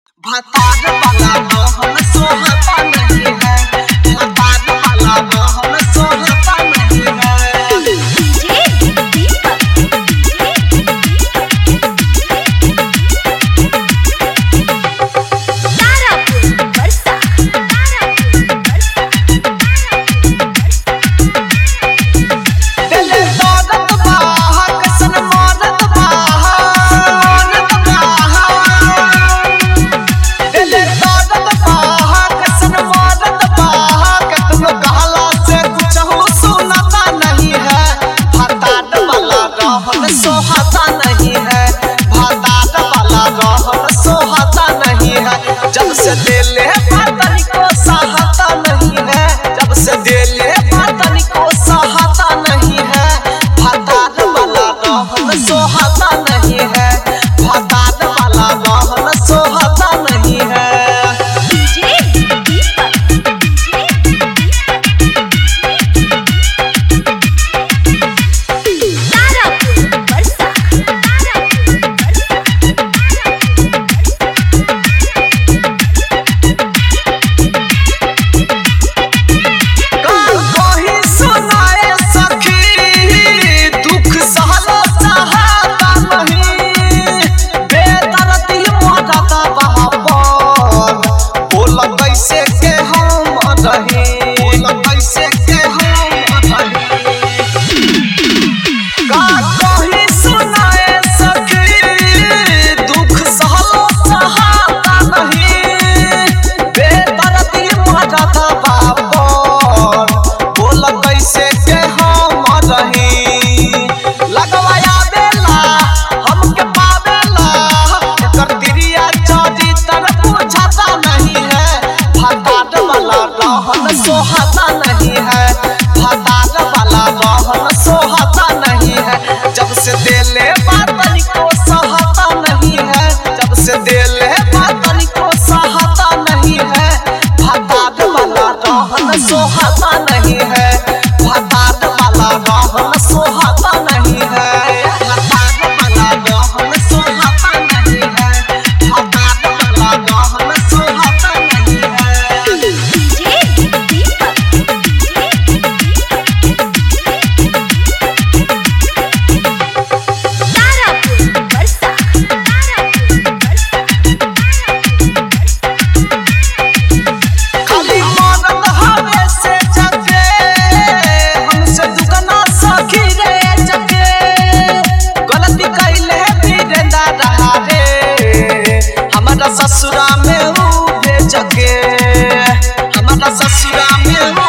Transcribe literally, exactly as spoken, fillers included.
भतार वाला रहन सोहता नहीं है, भतार वाला रहन सोहता नहीं है। डीजे दीपक तारापुर बरसा तारापुर बरसा दिल दौलत बाहा कसन मौलत बाहा मौलत बाहा दिल दौलत बाहा कसन मौलत बाहा कतनो कहला से कुछ हो सुनता नहीं है। भतार वाला रहन सोहता नहीं है, भतार वाला रहन सोहता नहीं है। जब से दिले पतनी को सहता नहीं है, जब से दिले पतनी को सहता नहीं है। भतार वाला रहन सोहता नहीं है, भतार वाला रहन सोहता नहीं है। डीजे दीपक तारापुर बरसा तारापुर बरसा कहीं सुनाए सखी दुख सहलो सहाता नहीं, बेदर्दी मरता बहाबर बोल कैसे के हम रही, बोल कैसे के हम रही। कहीं सुनाए सखी दुख सहलो सहाता नहीं, बेदर्दी मरता बहाबर बोल कैसे के हम रही। लगवाया बेला हमके पावेला एकर तिरिया चौजी तर बुझाता नहीं है। भतार वाला रहन सोहता नहीं है, भतार वाला रहन सोहता नहीं है। जब से दिले बातनी को सहता नहीं है, जब से दिले बातनी को सहता नहीं है। भतार वाला रहन सोहता नहीं है, भतार वाला रहन सोहता नहीं है। भतार वाला रहन सोहता नहीं है, भतार वाला रहन सोहता नहीं है। डीजे दीपक तारापुर बरसा तारापुर बरसा खाली मरद हवे से जगे हमसे दुगना सखी रे जगे, गलती कैले वीरेंद्र रहा रे हमारा ससुरा में ऊ भेज के, हमारा ससुरा में ऊ